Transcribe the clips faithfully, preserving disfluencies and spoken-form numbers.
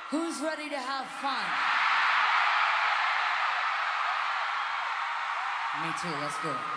Who's ready to have fun? Me too, let's do it.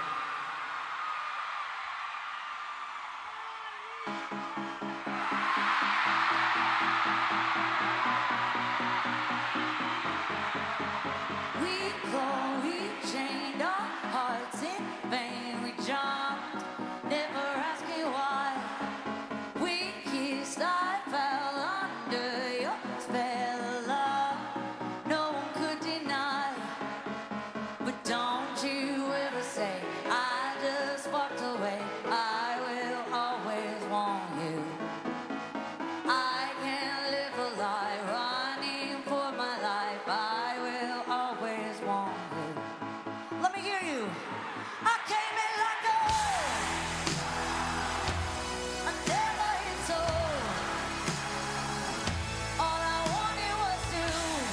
We clawed, we chained our hearts in vain. We jumped, never asking why. We kissed, I fell under your spell of love. No one could deny. But don't you ever say I just walked away. I will always want you. I can't live a lie, running for my life. I will always want you. Let me hear you. I came in like a I never hit so. All I wanted was to.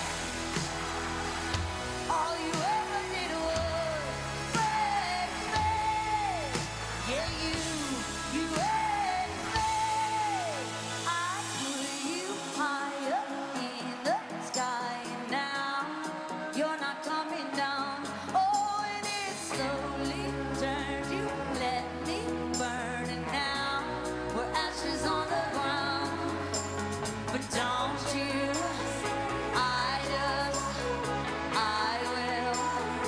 All you ever did was break me. Yeah, you, you break me. I put you high up in the sky, and now you're not coming down. Oh, and it slowly turned. You let me burn, and now we're ashes on the ground. But don't you? I just, I will,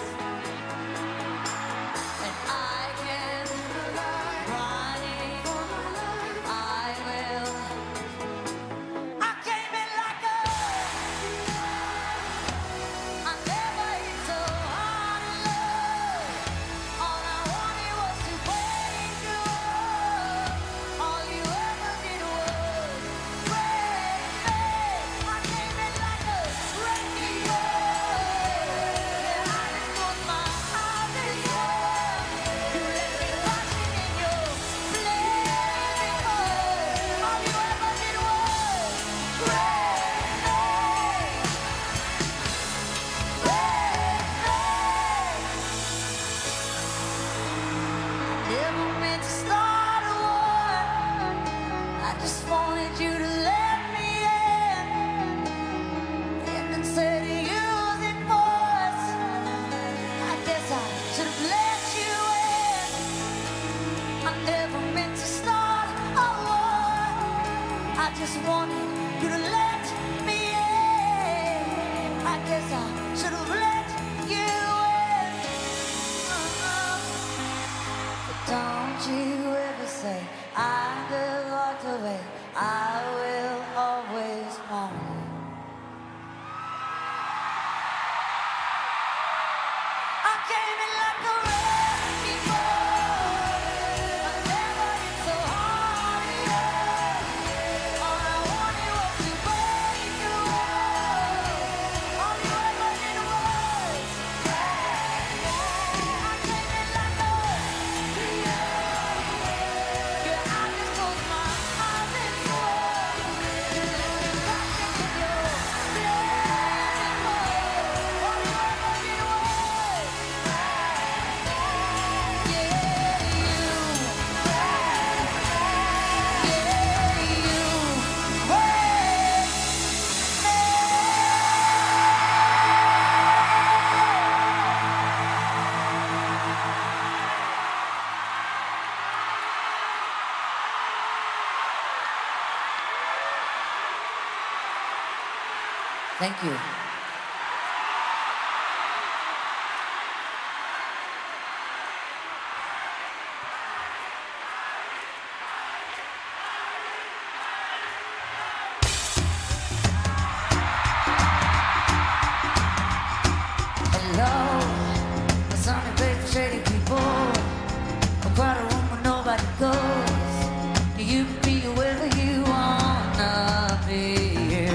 and I can running. I will. I came in like a I never hit so hard in love. All I wanted was to break you up. All you ever did was break me. I came in like a wrecking ball. And I just closed my eyes and swore. You left me watching in your flaming heart. All you ever did was break me. Never meant to start a war. I just wanted you to let me in. And instead of using force, I guess I should have let you in. I never meant to start a war. I just wanted you to let me in. I guess I should have let you in. Uh-uh. But don't you ever say I just walked away. I will always want you. I came in like a wrecking ball. I never hit so hard in love. All I wanted was to break you up. All you ever did was break me. I came in like a yeah, I just closed my eyes and swore. You left me watching in your flaming heart. All you ever did was yeah, you Thank you. Hello, my sunny place for shady people. A crowded room where nobody goes. You can be wherever you wanna be.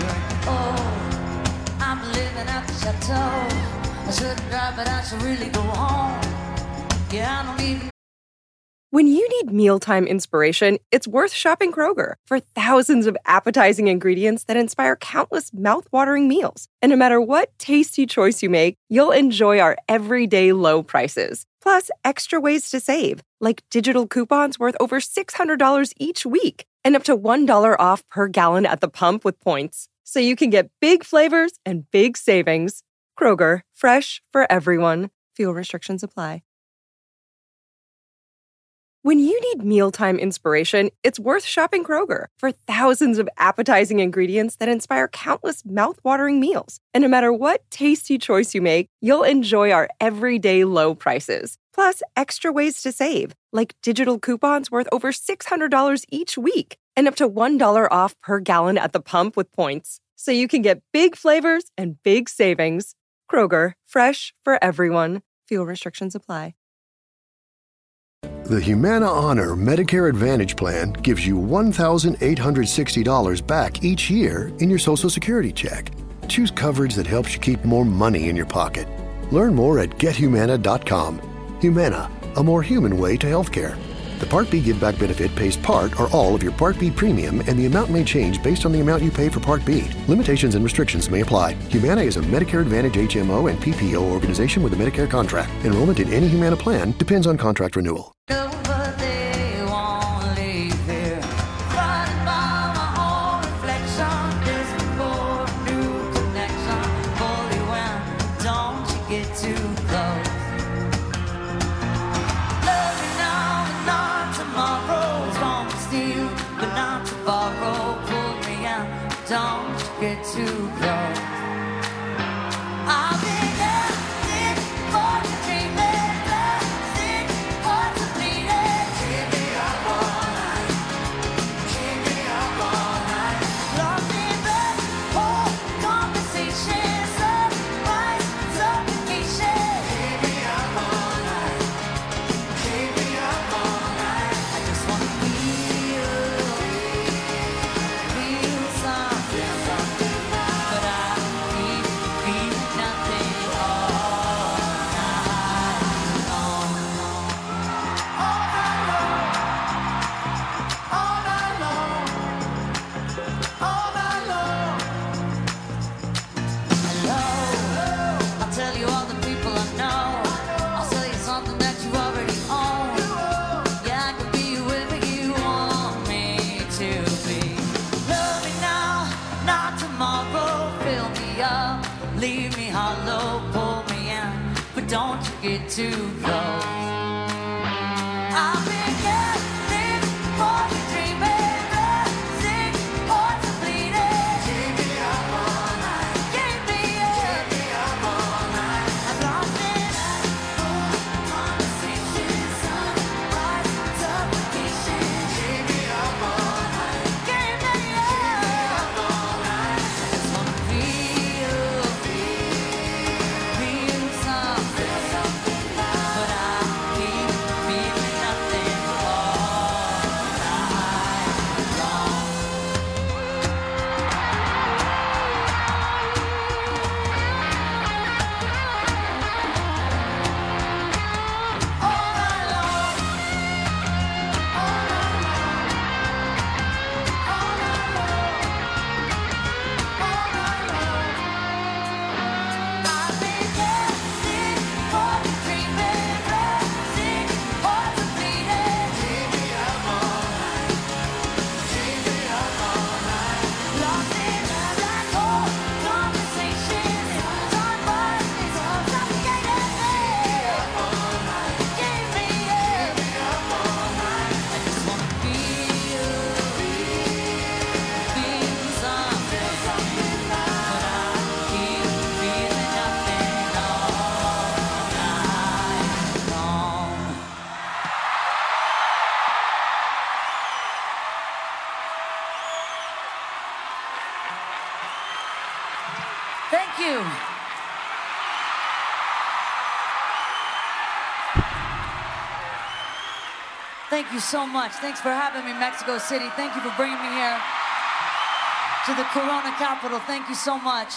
Oh, I'm living at the chateau. I shouldn't drive, but I should really go home. Yeah, I don't even. When you need mealtime inspiration, it's worth shopping Kroger for thousands of appetizing ingredients that inspire countless mouthwatering meals. And no matter what tasty choice you make, you'll enjoy our everyday low prices. Plus, extra ways to save, like digital coupons worth over six hundred dollars each week and up to one dollar off per gallon at the pump with points. so you can get big flavors and big savings. Kroger, fresh for everyone. Fuel restrictions apply. When you need mealtime inspiration, it's worth shopping Kroger for thousands of appetizing ingredients that inspire countless mouth-watering meals. And no matter what tasty choice you make, you'll enjoy our everyday low prices. Plus, extra ways to save, like digital coupons worth over six hundred dollars each week and up to one dollar off per gallon at the pump with points. So you can get big flavors and big savings. Kroger, fresh for everyone. Fuel restrictions apply. The Humana Honor Medicare Advantage Plan gives you one thousand eight hundred sixty dollars back each year in your Social Security check. Choose coverage that helps you keep more money in your pocket. Learn more at get humana dot com. Humana, a more human way to healthcare. The Part B Give Back benefit pays part or all of your Part B premium, and the amount may change based on the amount you pay for Part B. Limitations and restrictions may apply. Humana is a Medicare Advantage H M O and P P O organization with a Medicare contract. Enrollment in any Humana plan depends on contract renewal. Don't get too close. I've been asking for the dreaming, asking for the bleeding. Keep me up all night. Keep me up all night. Lost in the whole conversation, surprise, suffocation. Keep me up all night. Keep me up all night. I just wanna feel, feel something. Leave me hollow, pull me in, but don't you get too close. I've been guessing for the dreaming, dancing for the bleeding. Keep me up all night. Keep me up. Keep me up all night. I'm lost in conversation, sunrise, suffocation. Keep me up all night. Keep me up all night. I just wanna feel. Thank you. Thank you so much. Thanks for having me, Mexico City. Thank you for bringing me here to the Corona capital. Thank you so much.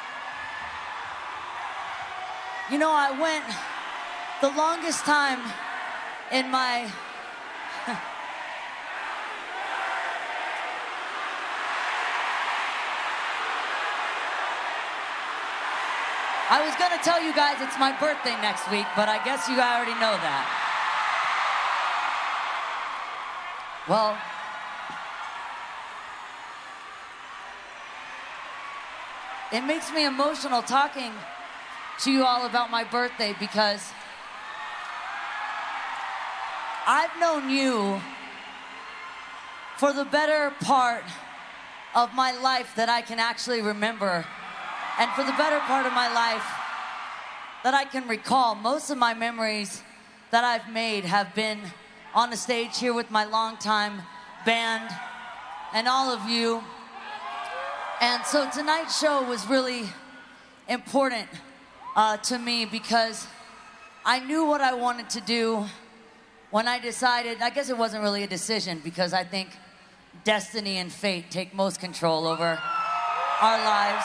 You know, I went the longest time in my I was gonna tell you guys it's my birthday next week, but I guess you already know that. Well, It makes me emotional talking to you all about my birthday because I've known you for the better part of my life that I can actually remember, and for the better part of my life that I can recall. Most of my memories that I've made have been on the stage here with my longtime band and all of you. And so tonight's show was really important uh, to me because I knew what I wanted to do when I decided. I guess it wasn't really a decision because I think destiny and fate take most control over our lives.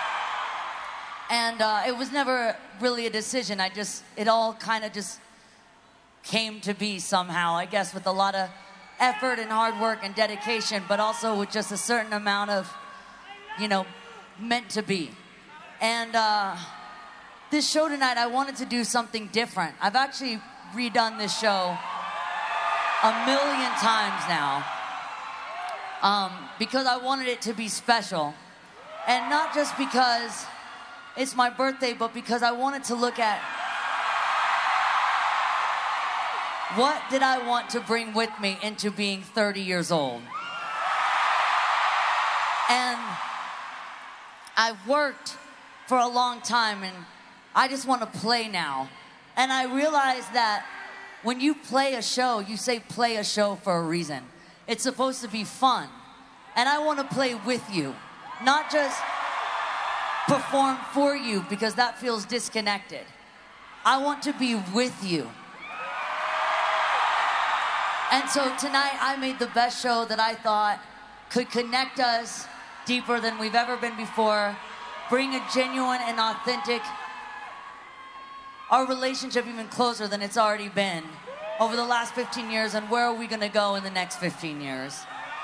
And uh, it was never really a decision. I just, it all kind of just came to be somehow, I guess, with a lot of effort and hard work and dedication, but also with just a certain amount of, you know, meant to be. And uh, this show tonight, I wanted to do something different. I've actually redone this show a million times now um, because I wanted it to be special. And not just because it's my birthday, but because I wanted to look at what did I want to bring with me into being thirty years old. And I've worked for a long time and I just want to play now. And I realized that when you play a show, you say play a show for a reason. It's supposed to be fun. And I want to play with you, not just perform for you because that feels disconnected. I want to be with you. And so tonight I made the best show that I thought could connect us deeper than we've ever been before, bring a genuine and authentic, our relationship even closer than it's already been over the last fifteen years, and where are we gonna go in the next fifteen years?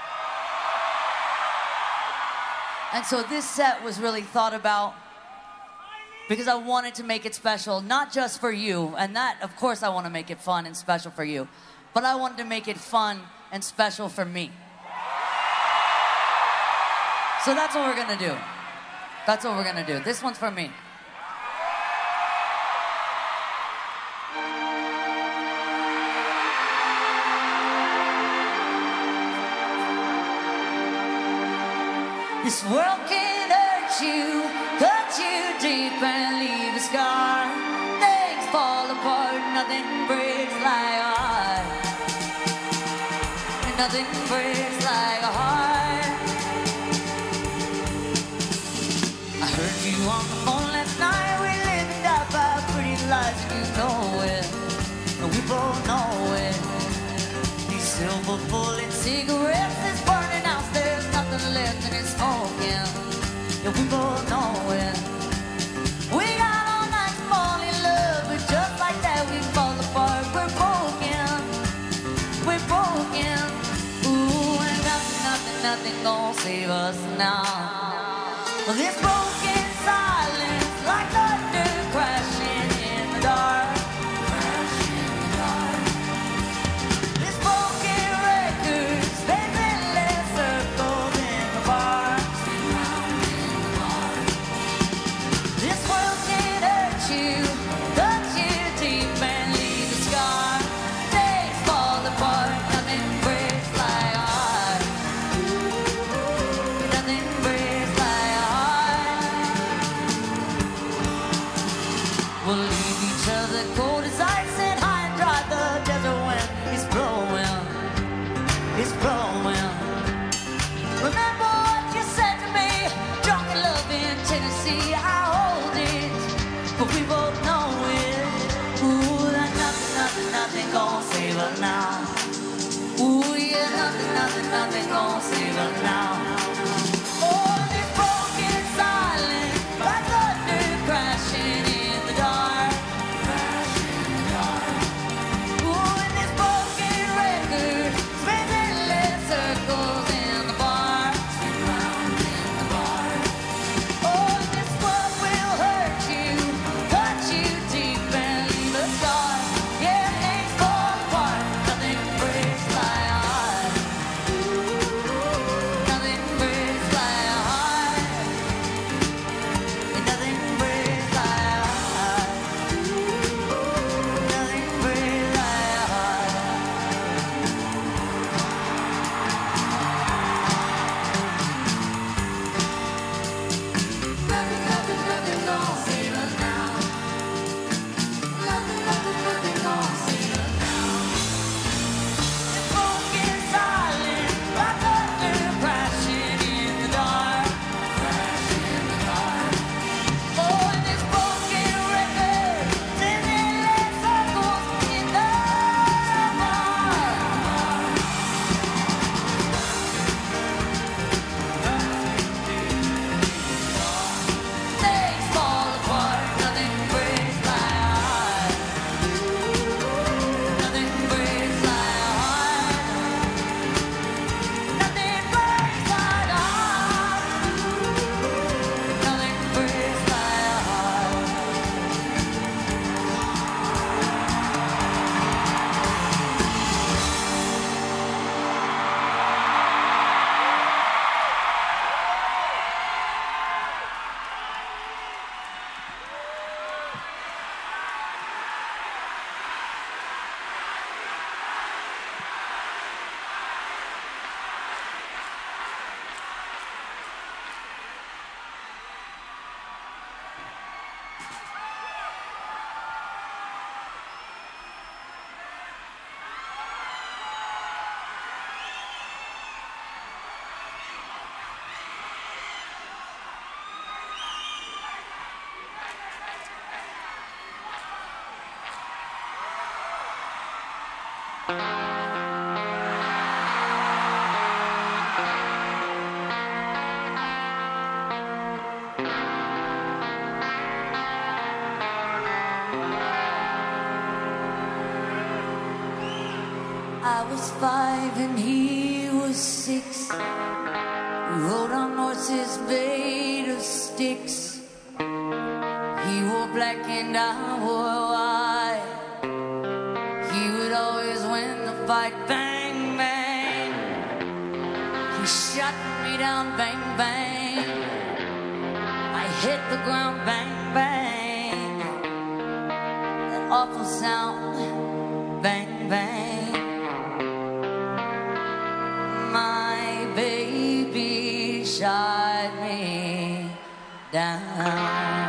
And so this set was really thought about because I wanted to make it special, not just for you, and that, of course, I want to make it fun and special for you, but I wanted to make it fun and special for me. So that's what we're gonna do. That's what we're gonna do. This one's for me. This world can hurt you, cut you deep and leave a scar. Things fall apart, nothing breaks like a heart. Nothing breaks like a heart. I heard you on the phone last night. We live and die by pretty lies, and you know it, and we both know it. These silver bullet cigarettes is burning out. There's nothing left and it's smoking. Yeah, we both know it. We got all night to fall in love, but just like that we fall apart. We're broken. We're broken. Ooh, and nothing, nothing, nothing gonna save us now. Well, this broken silence like thunder crashing in the dark. Crashing in the dark. This broken record spins endless circles in the bar. Spin round in the bar. This world can hurt you, touch you deep and leave a scar. Things fall apart, nothing breaks like a heart. Nothing breaks like a heart. was five and he was six. We rode on horses made of sticks. He wore black and I wore white. He would always win the fight. Bang, bang. He shot me down. Bang, bang. I hit the ground. Bang, bang. That awful sound. Bang, bang. My baby shot me down.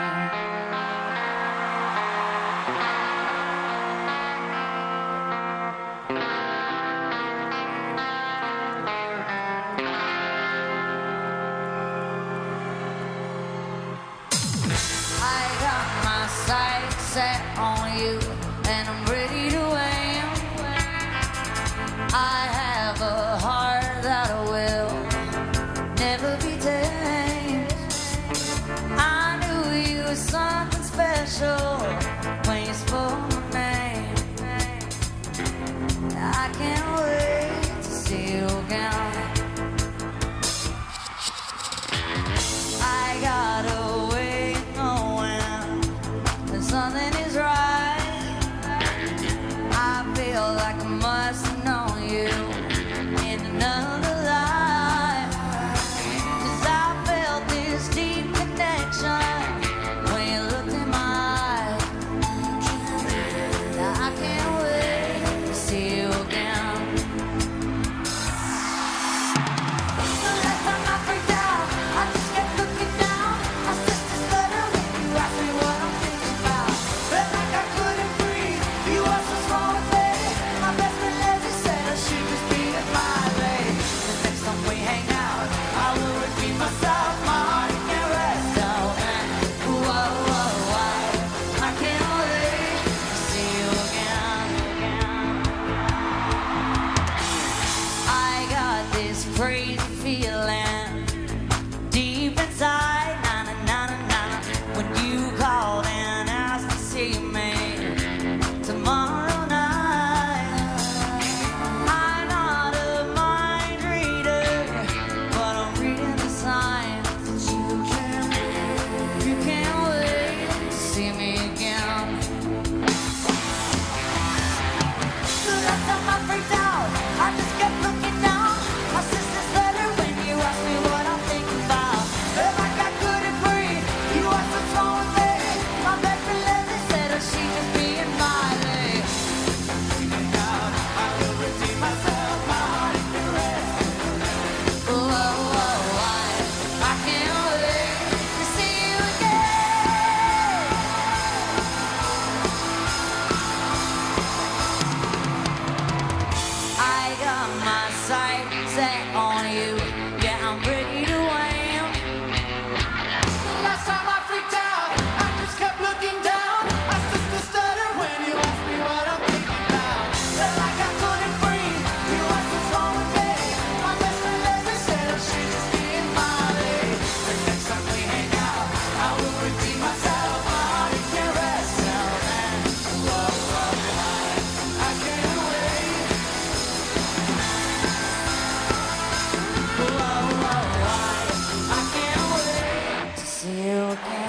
Set on you, and I'm ready to aim. I have a heart that will never be tamed. I knew you were something special when you spoke my name. I can't wait to see you again. I got a way of knowing that something is right. I feel like I must have known you in another life. 'Cause I felt this deep connection when you looked in my eyes. Now I can't wait to see you again. The last time I freaked out, I just kept looking down. My sister's letter when you asked me what I'm thinking about. Felt like I couldn't breathe. You were so small with me. My best friend Leslie said I should just be at my leg. The next time we hang out, I will repeat myself. My heart it can't rest out. And whoa, whoa, why? I can't wait to see you again. I got this crazy feeling deep inside, na na na na na. When you called and asked to see me tomorrow night. I'm not a mind reader, but I'm reading the signs that you can. You can't wait to see me again. The last time I freaked out, I just kept looking down. My sister's letter when you asked me what I'm thinking about. Felt like I couldn't breathe. You were so strong with me. My best friend Leslie said that she just be in my leg. I will redeem myself. My heart it can rest. Whoa, whoa, why? I can't wait to see you again. I got my sight set on you. Yeah, I'm ready to aim. Last time I freaked out, I just kept looking down. I still stutter when you asked me what I'm thinking about. Felt like I couldn't breathe. You were so strong with me. My best friend Leslie said I should just be in my league. The next time we hang out, I will redeem myself. My heart it can't rest now. And whoa, whoa, why? I can't wait. Whoa, whoa, why? I can't wait to see you again.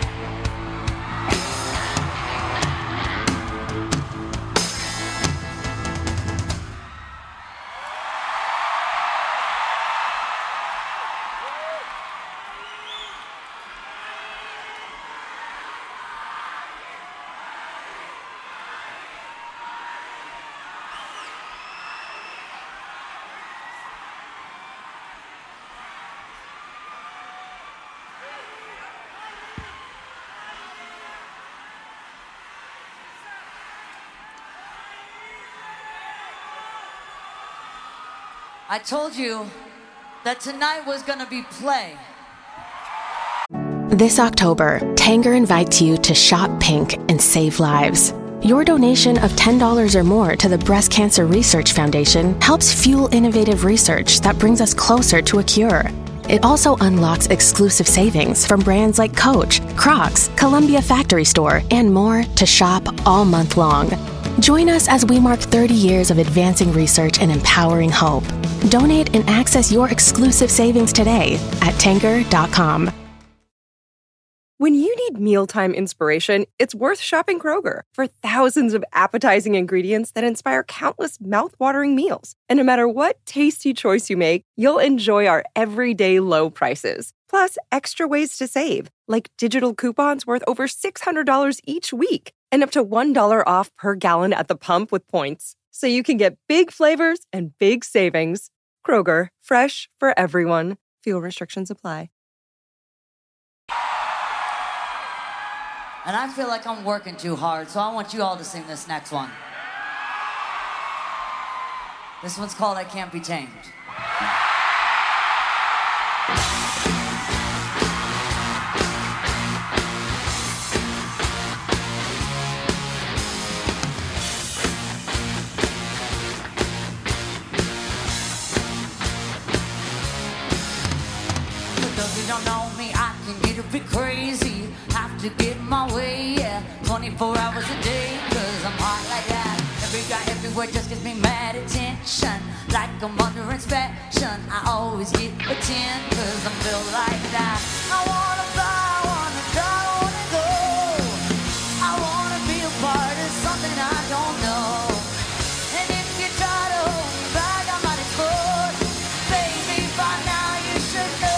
I told you that tonight was gonna be play. This October, Tanger invites you to shop pink and save lives. Your donation of ten dollars or more to the Breast Cancer Research Foundation helps fuel innovative research that brings us closer to a cure. It also unlocks exclusive savings from brands like Coach, Crocs, Columbia Factory Store, and more to shop all month long. Join us as we mark thirty years of advancing research and empowering hope. Donate and access your exclusive savings today at Tanger dot com. When you need mealtime inspiration, it's worth shopping Kroger for thousands of appetizing ingredients that inspire countless mouth-watering meals. And no matter what tasty choice you make, you'll enjoy our everyday low prices. Plus, extra ways to save, like digital coupons worth over six hundred dollars each week and up to one dollar off per gallon at the pump with points. So you can get big flavors and big savings. Kroger, fresh for everyone. Fuel restrictions apply. And I feel like I'm working too hard, so I want you all to sing this next one. This one's called I Can't Be Tamed. For those who don't know me, I can get a bit crazy. Have to get my way, yeah, twenty-four hours a day, cause I'm hot like that. Every guy everywhere just gives me mad attention, like I'm under inspection. I always get a ten, cause I'm built like that. I wanna fly, I wanna try, I wanna go. I wanna be a part of something I don't know. And if you try to hold me back, I might explode. Baby, by now you should know.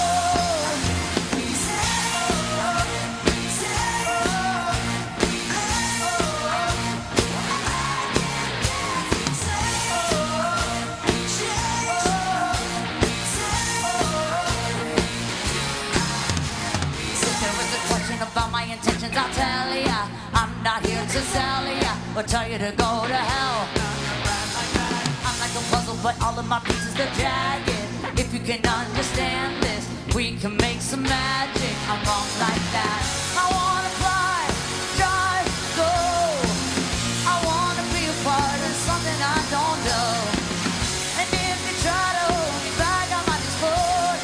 About my intentions, I'll tell ya. I'm not here to sell ya or tell you to go to hell. I'm like a puzzle, but all of my pieces they're jagged. If you can understand this, we can make some magic. I'm wrong like that. I wanna fly, drive, go. I wanna be a part of something I don't know. And if you try to hold me back, I might explode.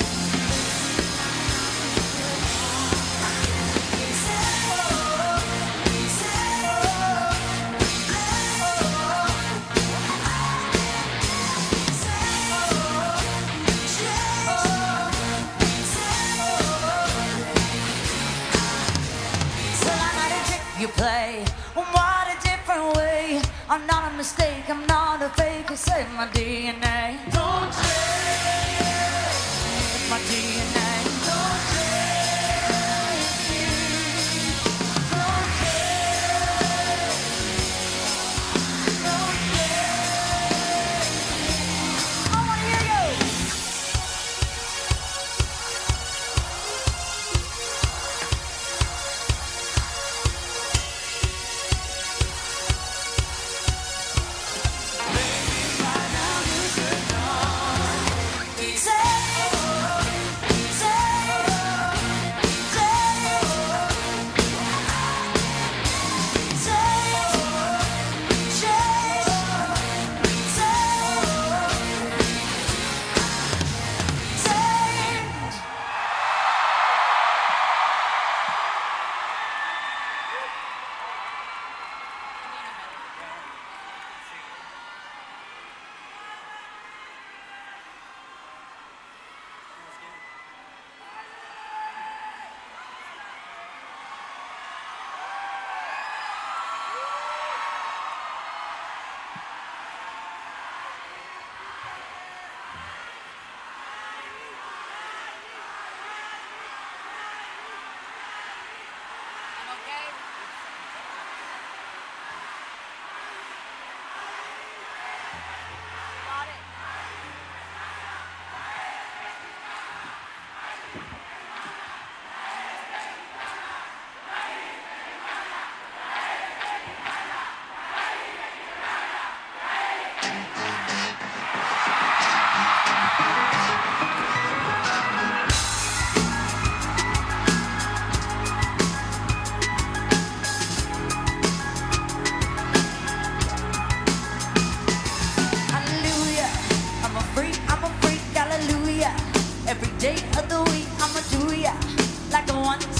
You play, what a different way. I'm not a mistake, I'm not a fake. It's in my D N A. Don't change. It's my D N A. Don't change. Don't change. Don't change. I wanna hear you.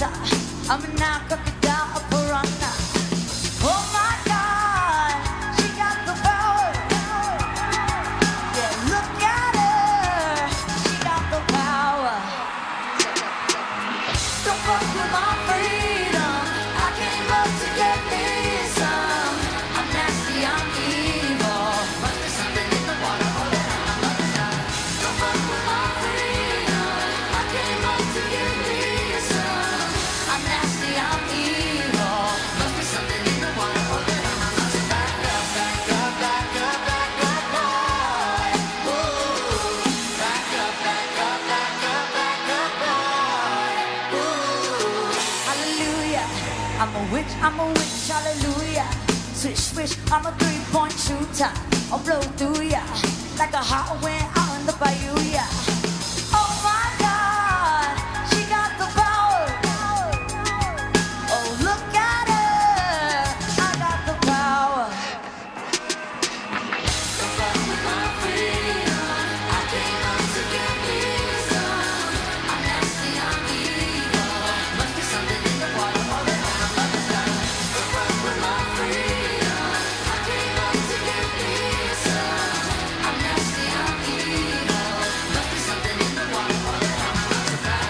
I'm a now crocodile, a piranha. Oh my God, she I'm a witch, I'm a witch, hallelujah. Swish, swish, I'm a three-point shooter. I'll blow through ya like a hot wind out in the bayou, yeah. Oh my God, she got the power. Oh, look at her, I got the power. So fuck with my freedom, I came out to get me some. I'm nasty, I'm evil, must be something in the water or the on my mother's done. So fuck with my freedom, I came out to get me some. I'm nasty, I'm evil, must be something in the water or the on my mother's done.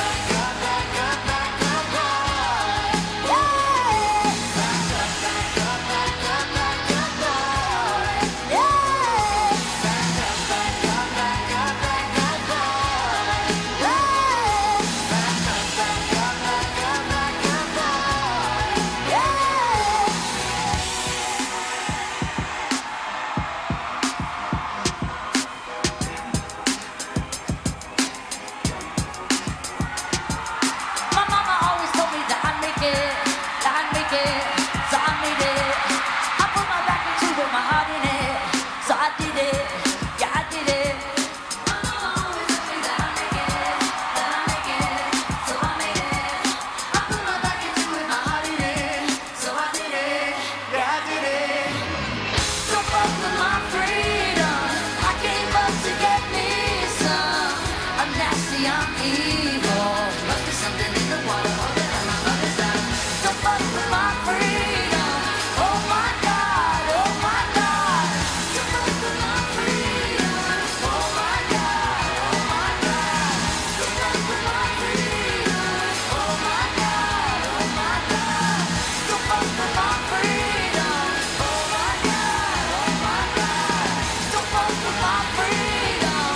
My mama always told me that I'd make it, that I'd make it, so I made it. I put my back into it, my heart in it, so I did it, yeah I did it. My mama always told me that I'd make it, that I'd make it, so I made it. I put my back into it, my heart in it, so I did it, yeah I did it. So fuck with my freedom, I came up to get me some. I'm nasty, I'm evil, must be something in the water or the on my mother's done. So fuck with my freedom, oh my God, oh my God. So fuck with my freedom, oh my God, oh my God. So fuck with my freedom, oh my God, oh my God. So fuck with my freedom, oh my God, oh my God. So fuck with my freedom.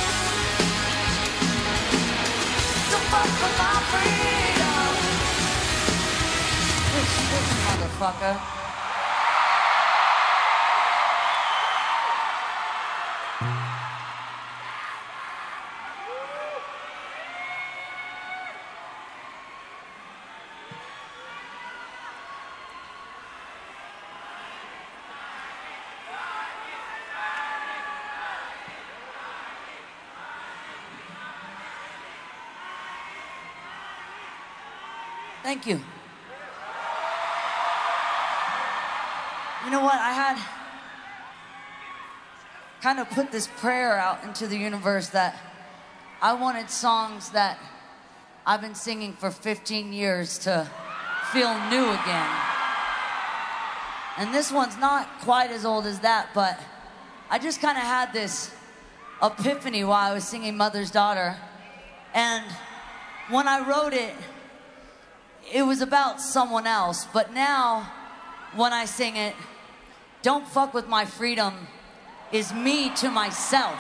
So fuck with my freedom. Bitch, bitch, motherfucker. Thank you. You know what? I had kind of put this prayer out into the universe that I wanted songs that I've been singing for fifteen years to feel new again. And this one's not quite as old as that, but I just kind of had this epiphany while I was singing Mother's Daughter. And when I wrote it, it was about someone else, but now when I sing it, don't fuck with my freedom is me to myself.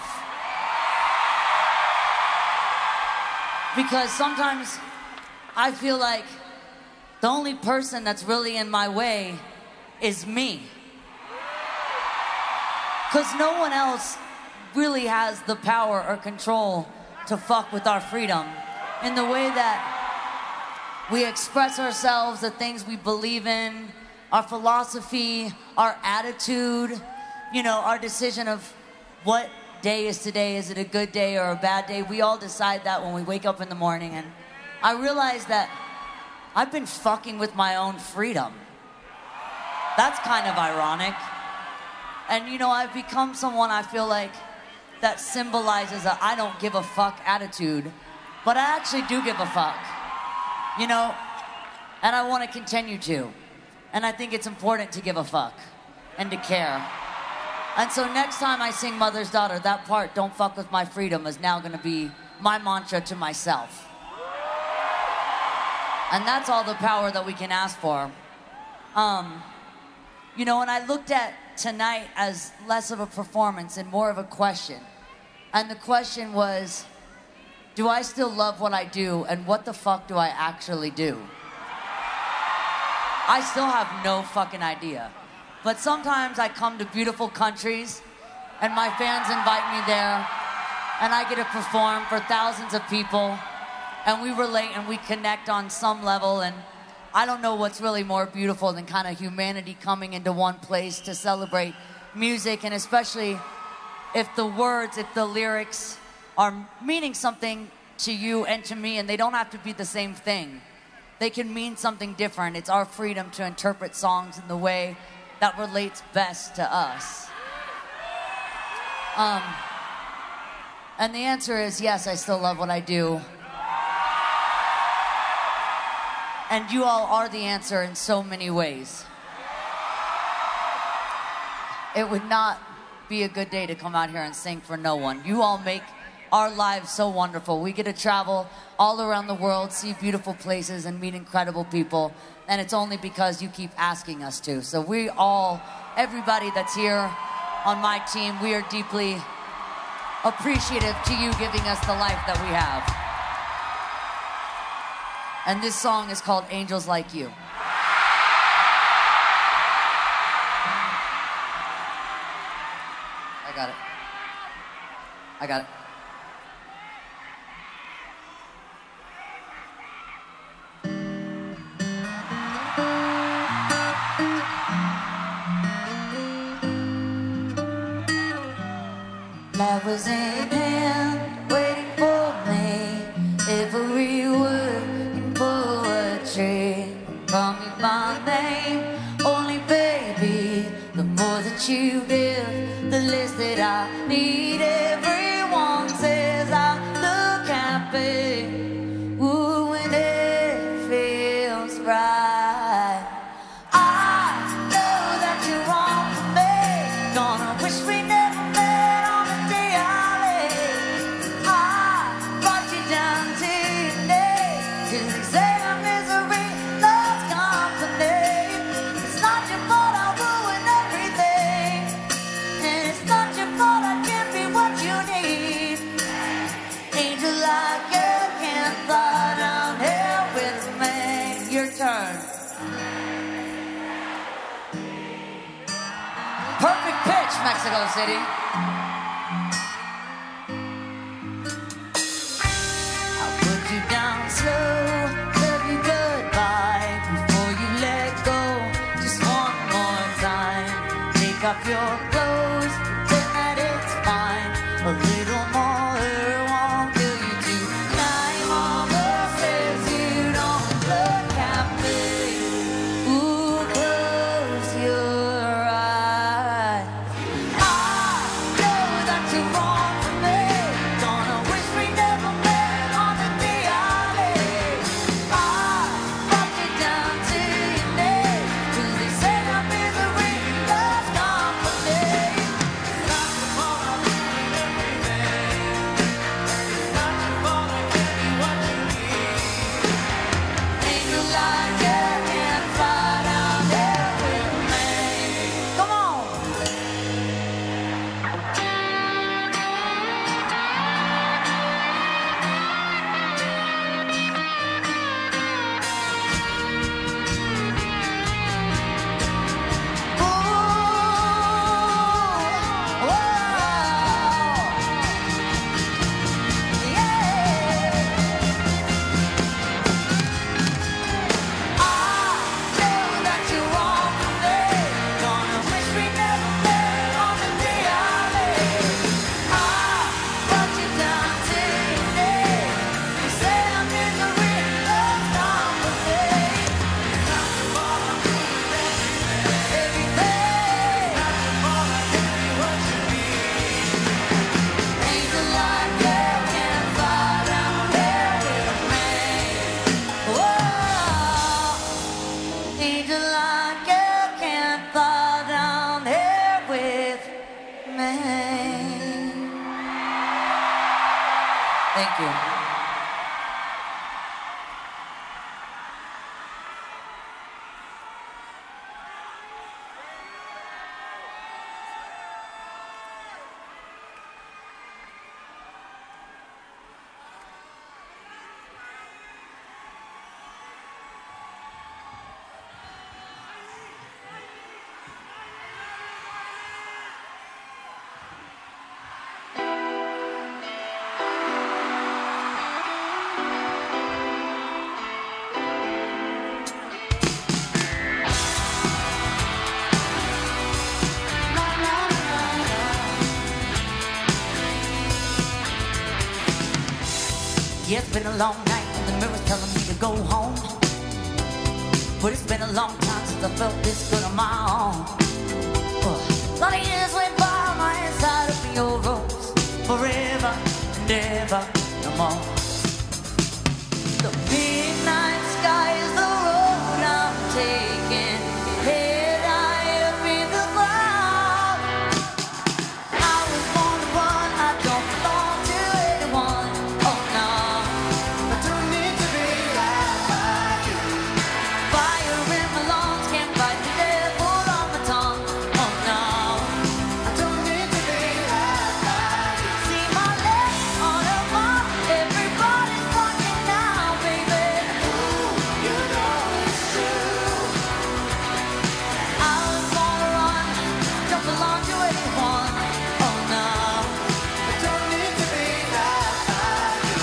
Because sometimes I feel like the only person that's really in my way is me. Because no one else really has the power or control to fuck with our freedom in the way that we express ourselves, the things we believe in, our philosophy, our attitude, you know, our decision of what day is today. Is it a good day or a bad day? We all decide that when we wake up in the morning. And I realized that I've been fucking with my own freedom. That's kind of ironic. And, you know, I've become someone I feel like that symbolizes a I don't give a fuck attitude. But I actually do give a fuck. You know, and I want to continue to. And I think it's important to give a fuck and to care. And so next time I sing Mother's Daughter, that part, don't fuck with my freedom, is now going to be my mantra to myself. And that's all the power that we can ask for. Um, you know, and I looked at tonight as less of a performance and more of a question. And the question was, do I still love what I do, and what the fuck do I actually do? I still have no fucking idea. But sometimes I come to beautiful countries, and my fans invite me there, and I get to perform for thousands of people, and we relate and we connect on some level, and I don't know what's really more beautiful than kind of humanity coming into one place to celebrate music, and especially if the words, if the lyrics are meaning something to you and to me, and they don't have to be the same thing. They can mean something different. It's our freedom to interpret songs in the way that relates best to us. Um, and the answer is yes, I still love what I do. And you all are the answer in so many ways. It would not be a good day to come out here and sing for no one. You all make our lives so wonderful. We get to travel all around the world, see beautiful places, and meet incredible people. And it's only because you keep asking us to. So we all, everybody that's here on my team, we are deeply appreciative to you giving us the life that we have. And this song is called Angels Like You. I got it. I got it. That was in hand, waiting for me. Every word in poetry. Call me by name, only baby. The more that you give, the less that I need. Everyone says I look happy. Ooh, when it feels right. I know that you're wrong for me. Gonna wish we never met on the day I lay. I brought you down to your knees. 'Cause they say my misery loves company. It's not your fault I ruin everything. And it's not your fault I can't be what you need. Angel like you can't fly down here with me. Your turn. Perfect pitch, Mexico City. I'll put you down slow, love you goodbye before you let go. Just one more time. Take off your clothes, pretend that it's fine. A little more won't kill you tonight. Mama says you don't look happy. Ooh, close your eyes. I know that you're wrong for me. Gonna wish we never met on the day I lay. I brought you down to your knees. 'Cause they say my misery loves company. It's not your fault I ruin everything. It's not your fault I can't be what you need. Angel like you can't fly down there with me. Come on. Ooh, whoa, yeah. I know that you're wrong for me. Gonna wish we never met on the day I lay. I brought you down to your knees. You say I'm misery loves company. It's not your fault I ruined everything. It's not your fault I can't be what you need. Angel like you can't fly down there with me. Whoa. Angel like you can't fly down here with me. Thank you. Yeah, it's been a long night and the mirror's telling me to go home. But it's been a long time since I felt this good on my own. A lot of years went by, my inside up in your rose. Forever and ever, no more. The midnight sky is the road I'm taking. Head high up in the cloud. I was born to run, I don't belong to anyone. Oh no, I don't need to be loved by you. Fire in my lungs, can't fight the devil on my tongue. Oh no, I don't need to be loved by you. See my legs on a walk, everybody's walking now, baby. Ooh, you know it's true. I was born to run, don't belong to anyone. Oh no, I don't need to be loved by you.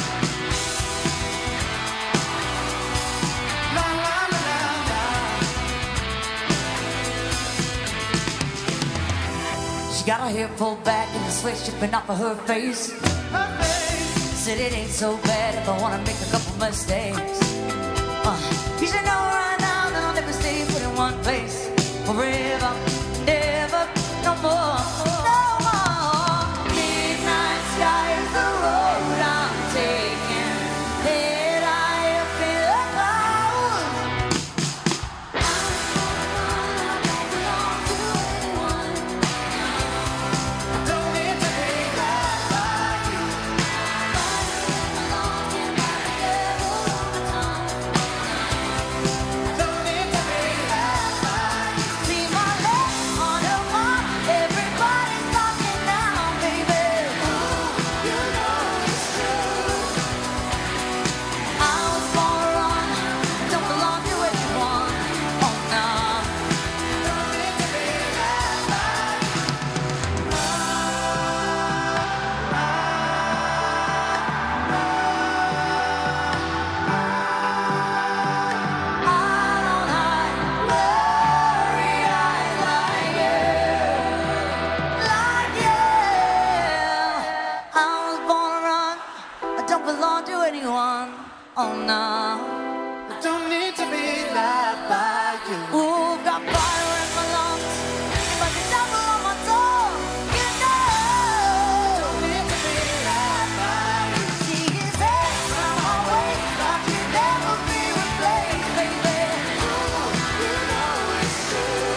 La la la la la. She got her hair pulled back and the sweat dripping off of her face. Her face. Said it ain't so bad if I wanna make a couple mistakes. Uh, you should know right now that I'll never stay put in one place. Forever, never, no more, no more. Midnight sky is the road I'm taking. Head high up in the clouds. I don't belong to anyone. I don't need to be loved by you. I don't need to be loved by you. See my legs on a walk, everybody's talking now, baby. Ooh, you know it's true. I was born to run, don't belong to anyone. Oh no, don't need to be loved by you. I don't hide, worry eyes like you, like you. I was born to run, I don't belong to anyone. Oh no, I don't need to be loved by you. Ooh, got fire in my lungs, like a devil on my tongue. You know, don't need to be loved by you. See his hands around my waist, like you'll never be replaced, baby. Ooh, you know it's true.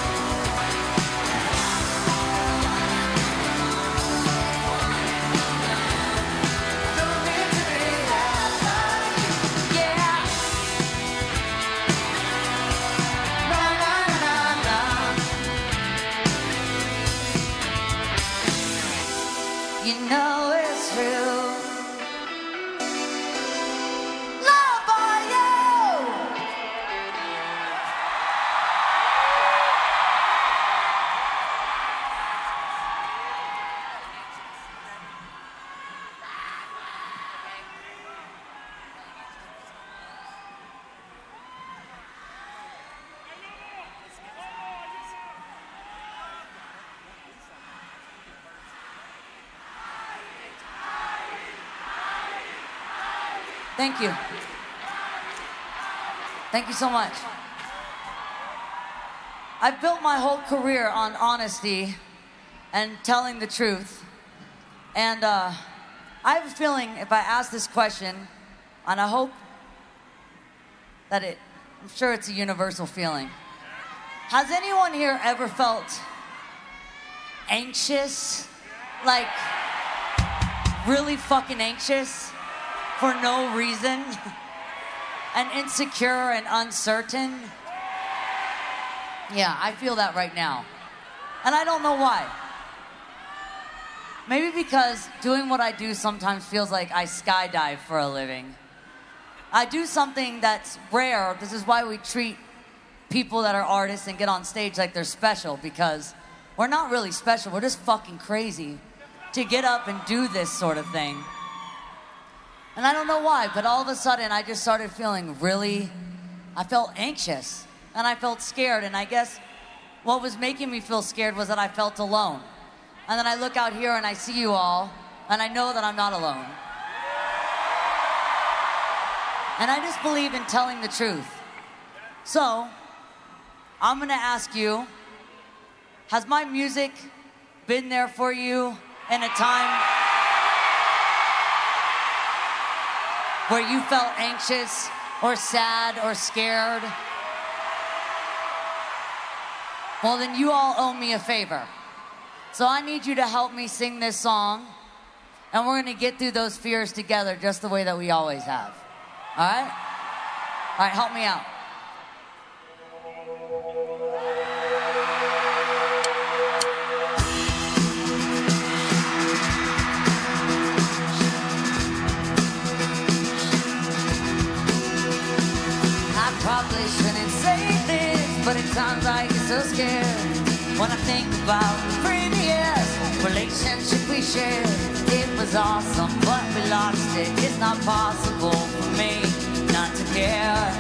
Don't need to be loved by you. Yeah. Na na na na. You know it's true. Love by you. Thank you. Thank you so much. I've built my whole career on honesty and telling the truth. And uh, I have a feeling if I ask this question, and I hope that it, I'm sure it's a universal feeling. Has anyone here ever felt anxious? Like, really fucking anxious? For no reason, and insecure and uncertain. Yeah, I feel that right now. And I don't know why. Maybe because doing what I do sometimes feels like I skydive for a living. I do something that's rare. This is why we treat people that are artists and get on stage like they're special, because we're not really special. We're just fucking crazy to get up and do this sort of thing. And I don't know why, but all of a sudden I just started feeling really, I felt anxious and I felt scared. And I guess what was making me feel scared was that I felt alone. And then I look out here and I see you all and I know that I'm not alone. And I just believe in telling the truth. So, I'm gonna ask you, has my music been there for you in a time where you felt anxious or sad or scared? Well, then you all owe me a favor. So I need you to help me sing this song, and we're gonna get through those fears together just the way that we always have. All right? All right, help me out. I probably shouldn't say this, but it sounds like you're so scared. When I think about the previous relationship we shared, it was awesome, but we lost it. It's not possible for me not to care.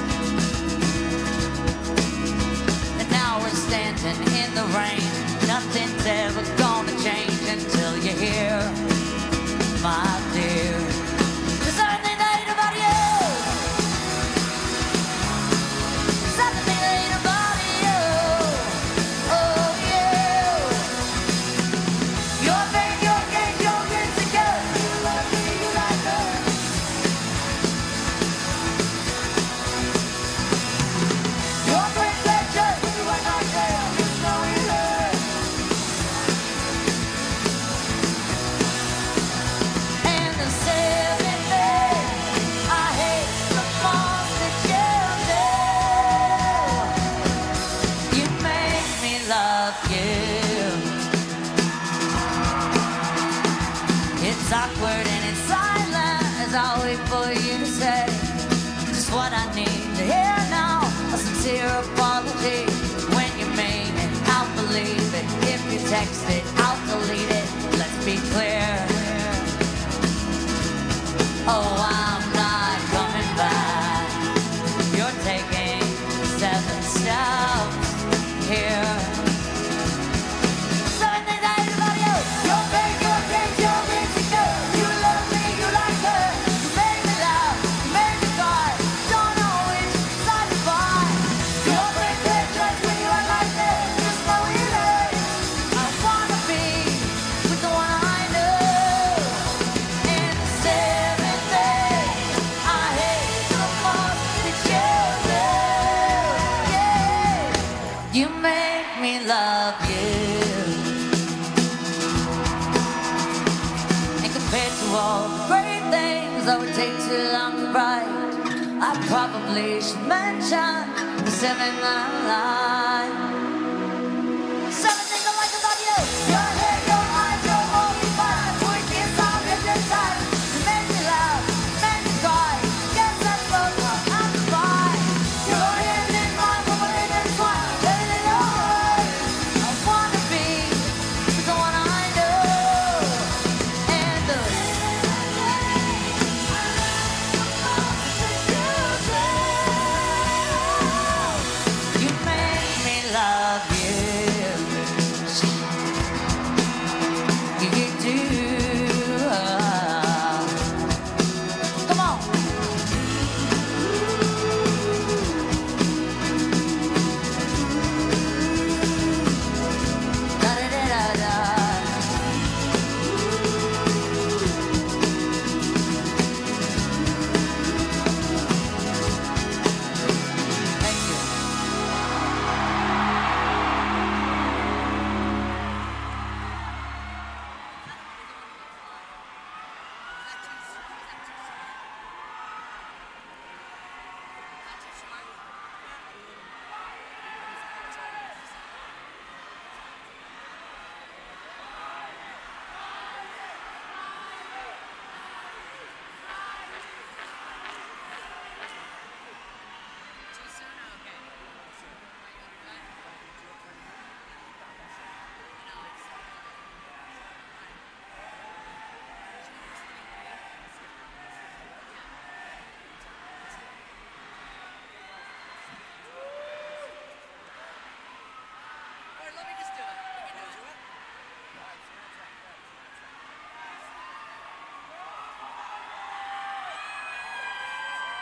And now we're standing in the rain. Nothing's ever gonna change until you're here, my dear. There's something ain't about you. Something ain't about you. Oh, you. Your faith, your gaze, your insecurity. You love me, you like her. Your great pleasure, you are not there. You know you learn. And the seventh day, I hate the most that you do. You make me love you. It's awkward and it's silent as I wait for you to say just what I need to hear now. A sincere apology. When you mean it, I'll believe it. If you text it, I'll delete it. Let's be clear. Oh, I'm not coming back. You're taking seven steps here. Seven things I hate about you. Your face, your gaze, your insecure. You love me, you like her. You make me laugh, you make me cry. Don't always satisfy. Your great pleasures when you are like this. Just know you hurt. I wanna be with the one I know. And the seventh day, I hate the most that you do. Yeah. You make me love you. And compared to all the great things that would take too long to write, I probably should mention the seven I like. Seven things I like about you. Your hair, your eyes, your holy fire. Wicked sound, hypnotized. You make me laugh, you make me cry. Guess that's both what I'm by. Your hand in mine, we're intertwined. Living in your heart. I wanna be with the one I know. And the you make me love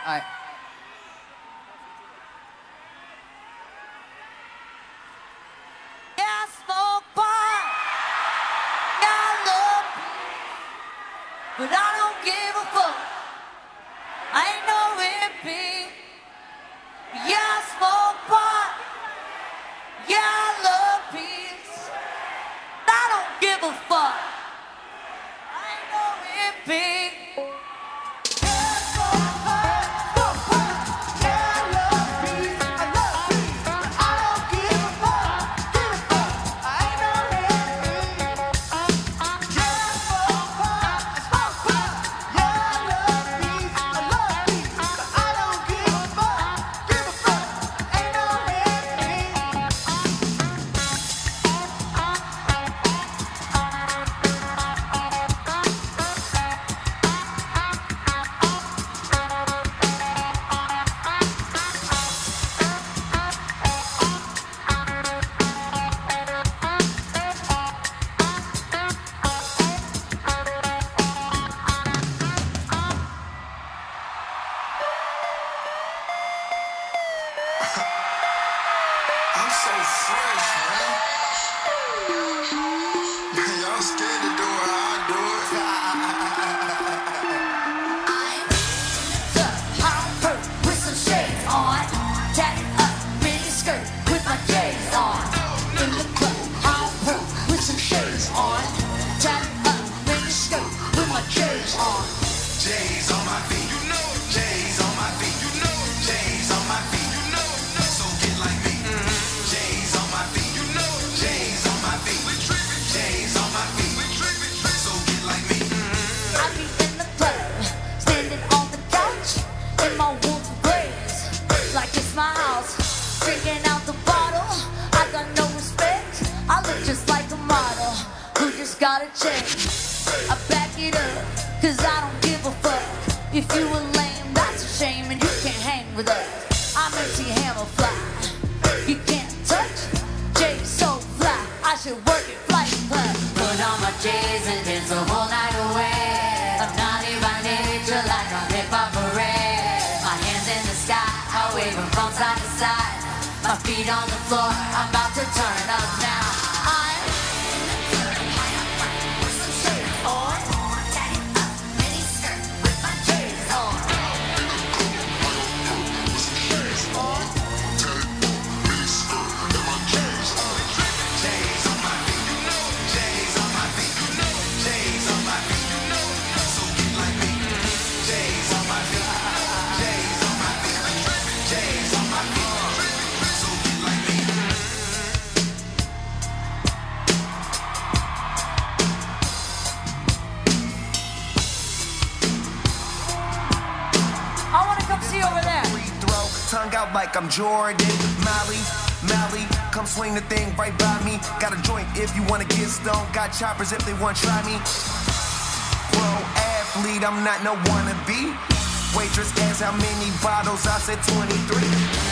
All right. Yeah, I smoke pot. Yeah, I love it. But I don't give a fuck. I ain't no hippie. Yeah, I smoke pot. Yeah, I love peace. I don't give a fuck. I ain't no hippie. I'm so fresh, man. Man, y'all scared to do it, I do it. I'm the hopper with some shades on, tatted up mini skirt with my J's on. In the club, hopper with some shades on, tatted up mini skirt with my J's on. J's on my feet, you know. J's on my feet, you know. J's on my feet, you know. So get like me. J's on my feet, you know. J's on my feet, we trippin'. J's on my feet, we trippin'. So get like me. I be in the club, standing on the couch in my wolf braids, like it's my house. Drinking out the bottle, I got no respect. I look just like a model who just got a check. I back it up, cause I don't give a fuck. If you were lame, that's a shame, and you can't hang with us. I'm M C Hammer fly, you can't touch. J's so fly, I should work at Flight Club. Put on my J's and dance the whole night away. I'm naughty by nature, like a hip-hop parade. My hands in the sky, I wave them from side to side. My feet on the floor, I'm about to turn up now. I'm with some shades on, tatted up, mini skirt with my J's on. J's on my feet, you know. J's on my feet, you know. J's on my feet, you know. So get like me. J's on my feet, J's on my feet, J's on my feet. So get like me. I wanna come see you over there. Free throw, tongue out like I'm Jordan. Molly, Molly, come swing the thing right by me. Got a joint if you wanna get stoned. Got choppers if they wanna try me. Pro athlete, I'm not no wannabe. Waitress asks how many bottles, I said twenty-three.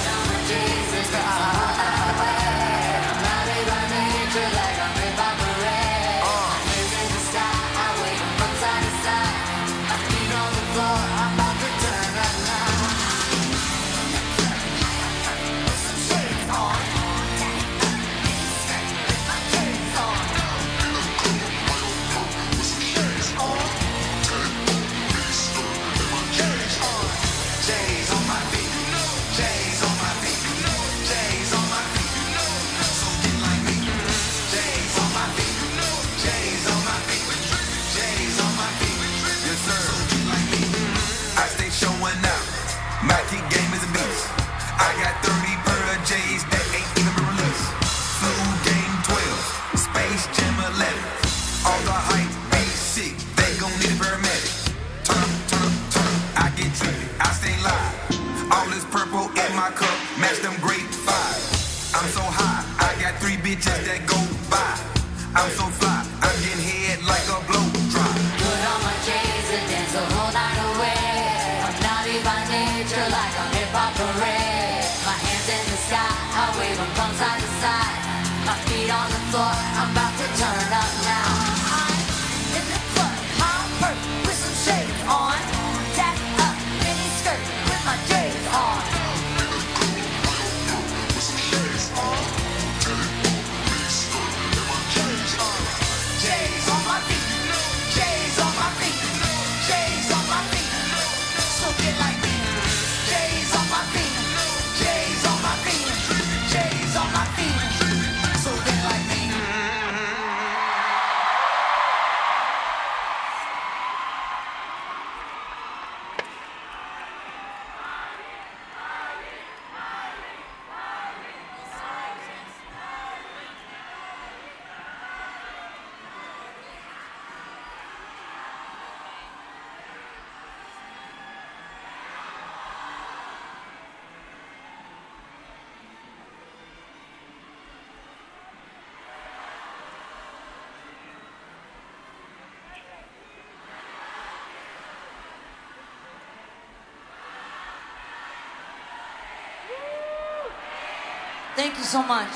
J's on my feet, you know. J's on my feet, you know. J's on my feet, you know. So get like me. J's on my feet, you know. J's on my feet, J's on my feet. Yes, sir. So get like me. I stay showing up. My kick game is a beast. I got thirty per J's that ain't even been released. Flu game twelve, Space Jam eleven. All the hype be sick, they gon' need a paramedic. Turn up, turn up, turn up, I get trippy, I stay live. All this purple in my cup, match them grape five. I'm so high, I got three bitches that go by. I'm so fly, I'm getting head like a blow dry. Put on my J's and dance the whole night away. I'm naughty by nature, like a hip-hop parade. My hands in the sky, I wave them from side to side. My feet on the floor, I'm about to turn up now. I'm in the club, hopper with some shades on, tatted up, mini skirt with my Thank you so much.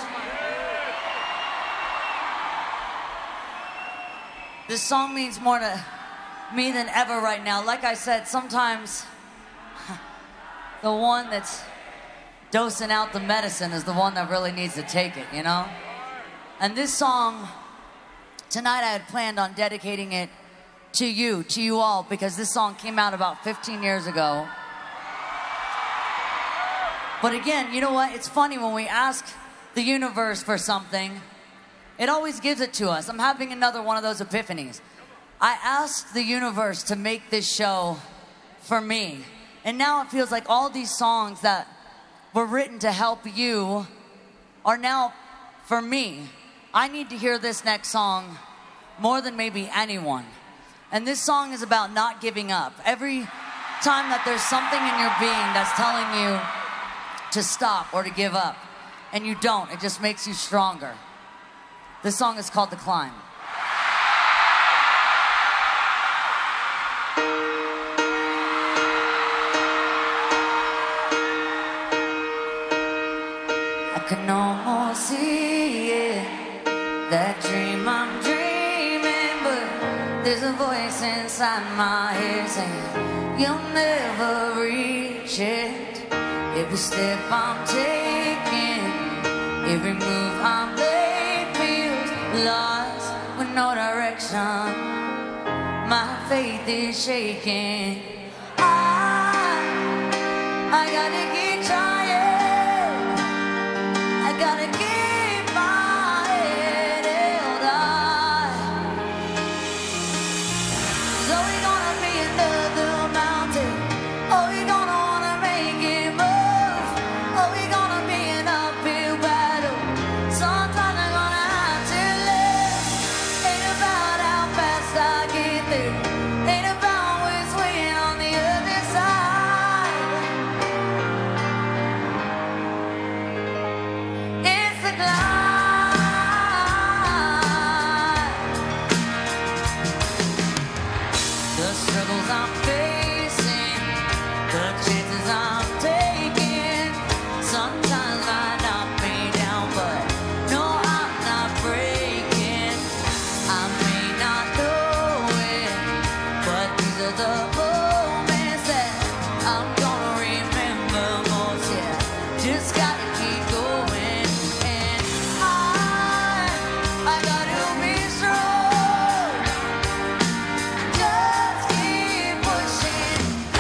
This song means more to me than ever right now. Like I said, sometimes the one that's dosing out the medicine is the one that really needs to take it, you know? And this song, tonight I had planned on dedicating it to you, to you all, because this song came out about fifteen years ago. But again, you know what? It's funny when we ask the universe for something, it always gives it to us. I'm having another one of those epiphanies. I asked the universe to make this show for me. And now it feels like all these songs that were written to help you are now for me. I need to hear this next song more than maybe anyone. And this song is about not giving up. Every time that there's something in your being that's telling you to stop or to give up, and you don't, it just makes you stronger. This song is called The Climb. I can almost see it, that dream I'm dreaming, but there's a voice inside my head saying, you'll never reach it. Every step I'm taking, every move I make feels lost with no direction. My faith is shaking. I, I gotta keep trying. I gotta keep my head held high. There's always gonna be another mountain. Always gonna wanna make it move. Always gonna be an uphill battle. Sometimes I'm gonna have to live. Ain't about how fast I get there. Ain't about what's waiting on the other side. It's the climb. The struggles I'm facing, the chances I'm taking, sometimes might knock me down, but no, I'm not breaking. I may not know it, but these are the moments that I'm gonna remember most. Yeah, just gotta keep going, and I, I gotta be strong. Just keep pushing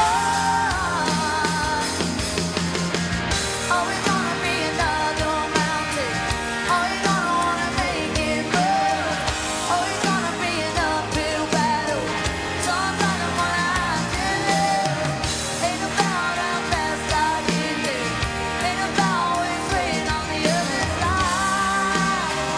on. Always gonna be another mountain. Always gonna wanna make it move. Always gonna be an uphill battle. Sometimes I'm gonna have to live. Ain't about how fast I get there. Ain't about what's waiting on the other side.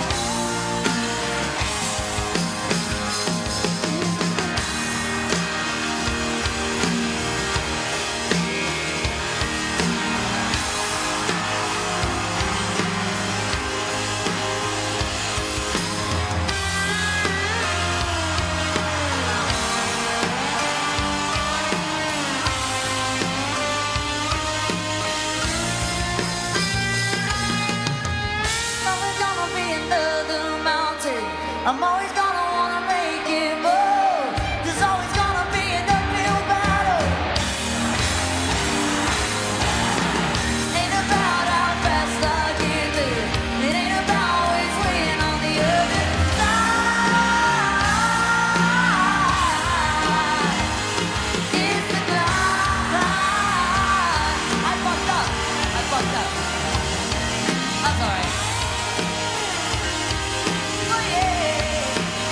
Always gonna be another mountain. I'm always gonna wanna make it move. There's always gonna be an uphill battle. Ain't about how fast I get there. It ain't about what's waiting on the other side. It's the climb. I fucked up. I fucked up. That's alright. Oh yeah.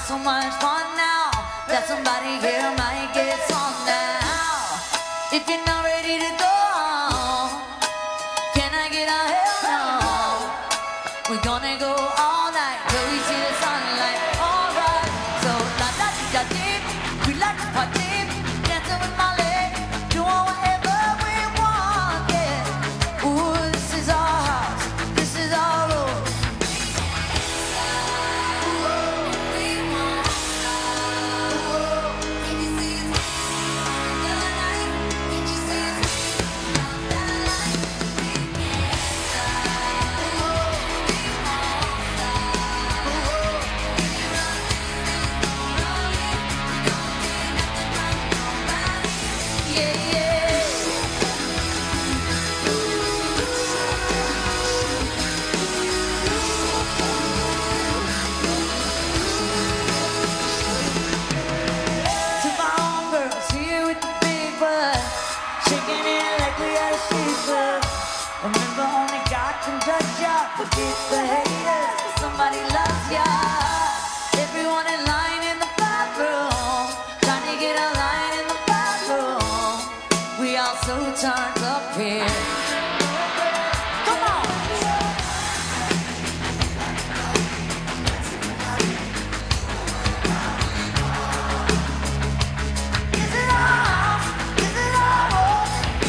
so much fun now that somebody here might get some now. If you're not ready to go, can I get a hell no? We're gonna go all night till we see the sunlight. Alright, so la da di da dip, we like to party, dancing with my leg, doing whatever we want, yeah. Ooh, this is our house, this is our road. Forget the haters, somebody loves ya. Everyone in line in the bathroom, trying to get a line in the bathroom. We all so turned up here. Come on. Is it all? Is it all?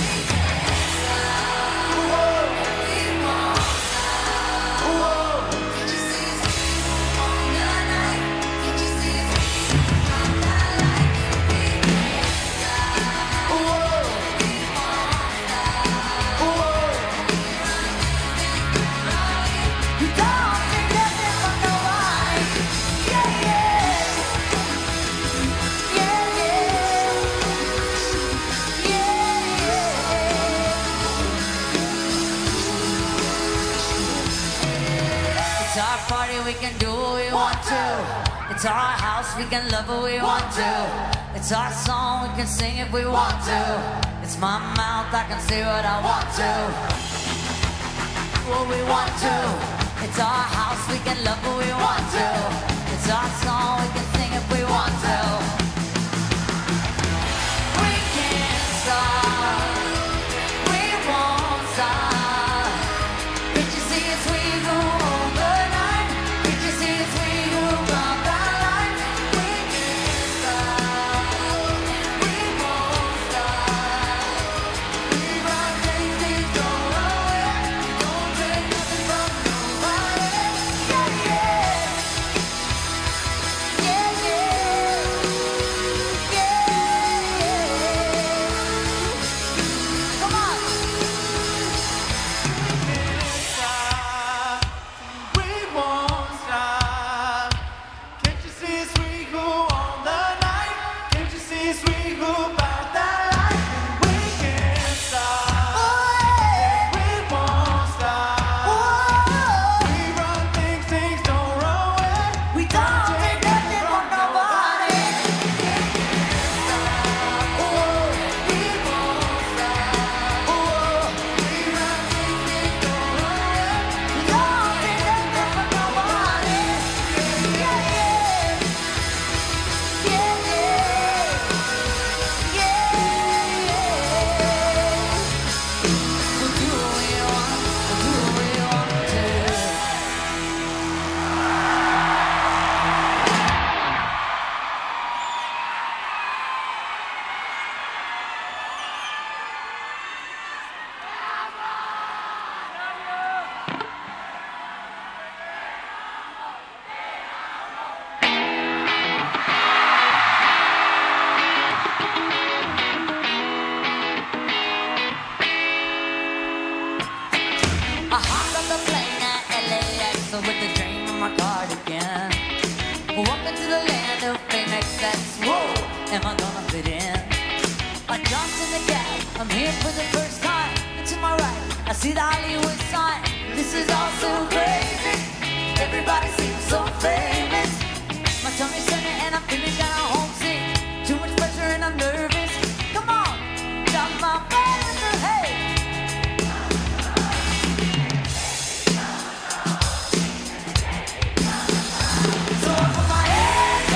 It's our party, we can do what we want to. It's our house, we can love what we want to. It's our song, we can sing if we want to. It's my mouth, I can say what I want to. What we want to. It's our house, we can love what we want to. It's our song, we can sing if we want to. We can't stop, we won't stop. Can't you see it's we who own the night? Can't you see it's we who run the line? We can't stop, we won't stop. We run things, things don't run away. Don't take nothing from nobody. Yeah, yeah. Yeah, yeah. Yeah. Come on. We won't stop. Can't you see it's we who own the night? Can't you see it's we who bout that life? We can't stop. We won't stop. We run things, things don't run away. We don't take nothing from nobody. We won't stop. We run things, things don't run away. We don't take nothing from nobody. Yeah, yeah. Yeah, yeah. Yeah, yeah. We'll do what we want. We'll do what we want to. I hopped on the plane at L A X with the dream of my cardigan. Welcome to the land of fame excess. Whoa, am I gonna fit in? I jumped in the cab, I'm here for the first time. And to my right, I see the Hollywood sign. This is all so crazy. Everybody seems so famous. My tummy's turning and I'm feeling kinda homesick. Too much pressure and I'm nervous. Come on, got my fingers, hey. So I put my hands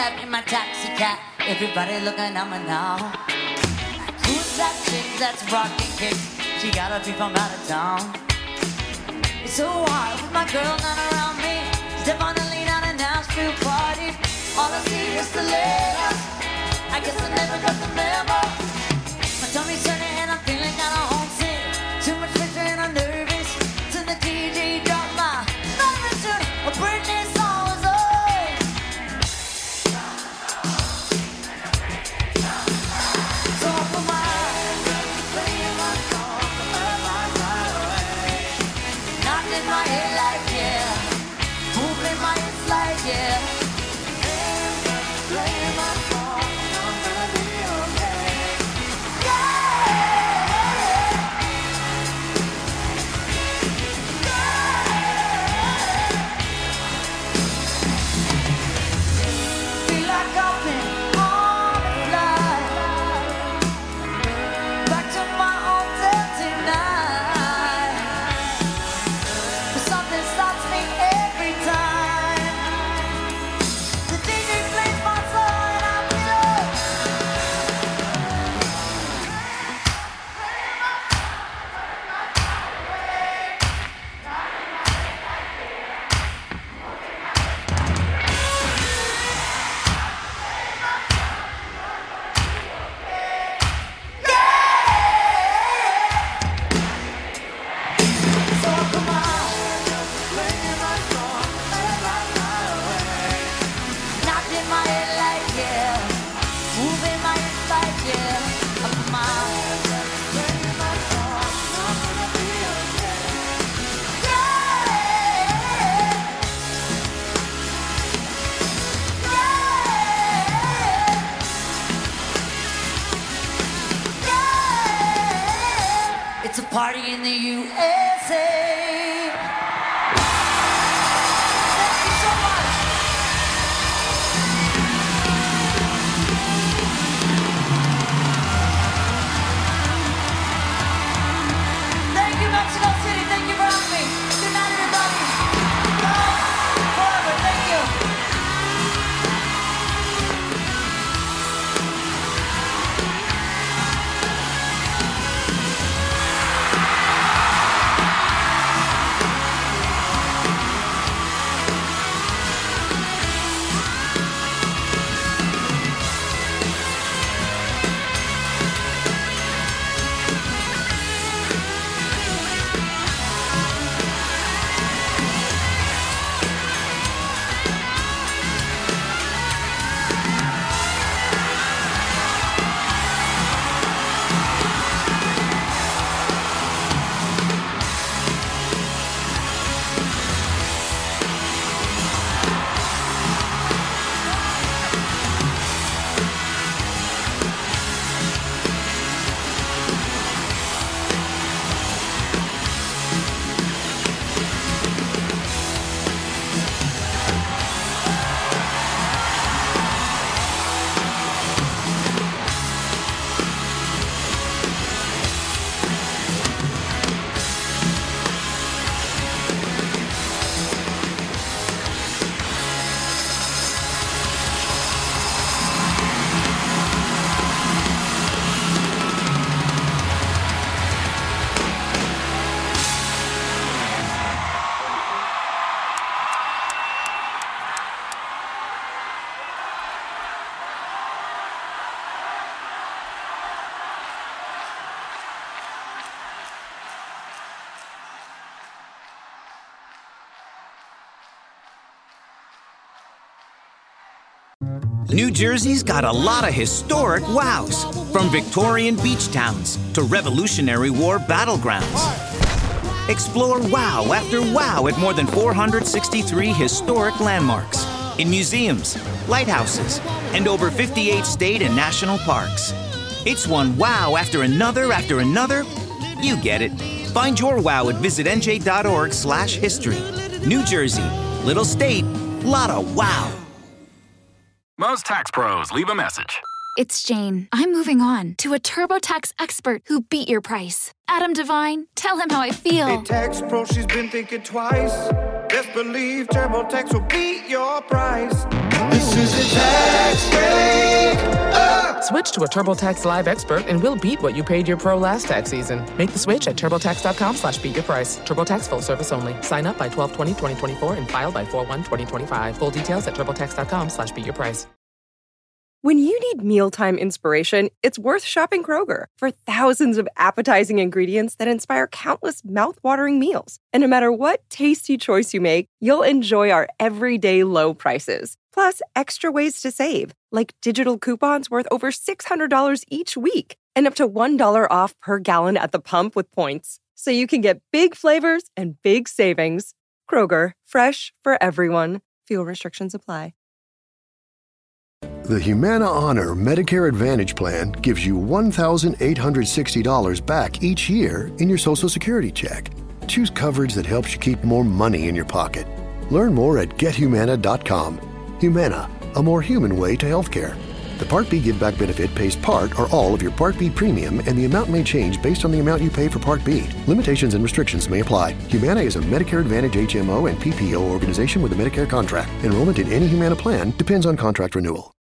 left in my taxi cab. Everybody looking at me now. Who's that chick that's rocking kicks? She gotta be from out of town. It's so hard with my girl not around me. Step on the lead on a Nashville party. All I see is the letters. I guess I never got the memo. My tummy's turning and I'm feeling kinda homesick. Too much pressure and I'm nervous. So the D J dropped my favorite tune, a Britney song was on. So I put my play my song, nodding my head like yeah, moving my hips like yeah. Play my song, I'm gonna be okay. Feel like I've been on a flight back to my hotel tonight. But something stops me every time. The D J plays my song and I feel it. So come on, play my song, let my night away. Nodding my head like yeah, moving my hips like yeah. Oh, come on, play my song, I'm gonna be okay. Yeah. It's a party in the U S A. Thank you so much. Thank you, Mexico City. Thank you for having me. Good night, everybody. Love forever. Thank you. New Jersey's got a lot of historic wows, from Victorian beach towns to Revolutionary War battlegrounds. Explore wow after wow at more than four hundred sixty-three historic landmarks, in museums, lighthouses, and over fifty-eight state and national parks. It's one wow after another after another. You get it. Find your wow at visit N J dot org slash history. New Jersey, little state, lot of wow. Most tax pros leave a message. It's Jane. I'm moving on to a TurboTax expert who beat your price. Adam Devine, tell him how I feel. Hey, tax pro, she's been thinking twice. Best believe TurboTax will beat your price. This is a tax break. Uh. Switch to a TurboTax Live expert and we'll beat what you paid your pro last tax season. Make the switch at TurboTax.com slash beat your price. TurboTax full service only. Sign up by twelve twenty twenty twenty-four and file by four one twenty twenty-five. Full details at TurboTax.com slash beat your price. When you need mealtime inspiration, it's worth shopping Kroger for thousands of appetizing ingredients that inspire countless mouthwatering meals. And no matter what tasty choice you make, you'll enjoy our everyday low prices. Plus, extra ways to save, like digital coupons worth over six hundred dollars each week and up to one dollar off per gallon at the pump with points. So you can get big flavors and big savings. Kroger, fresh for everyone. Fuel restrictions apply. The Humana Honor Medicare Advantage Plan gives you one thousand eight hundred sixty dollars back each year in your Social Security check. Choose coverage that helps you keep more money in your pocket. Learn more at get humana dot com. Humana, a more human way to healthcare. The Part B Give Back benefit pays part or all of your Part B premium, and the amount may change based on the amount you pay for Part B. Limitations and restrictions may apply. Humana is a Medicare Advantage H M O and P P O organization with a Medicare contract. Enrollment in any Humana plan depends on contract renewal.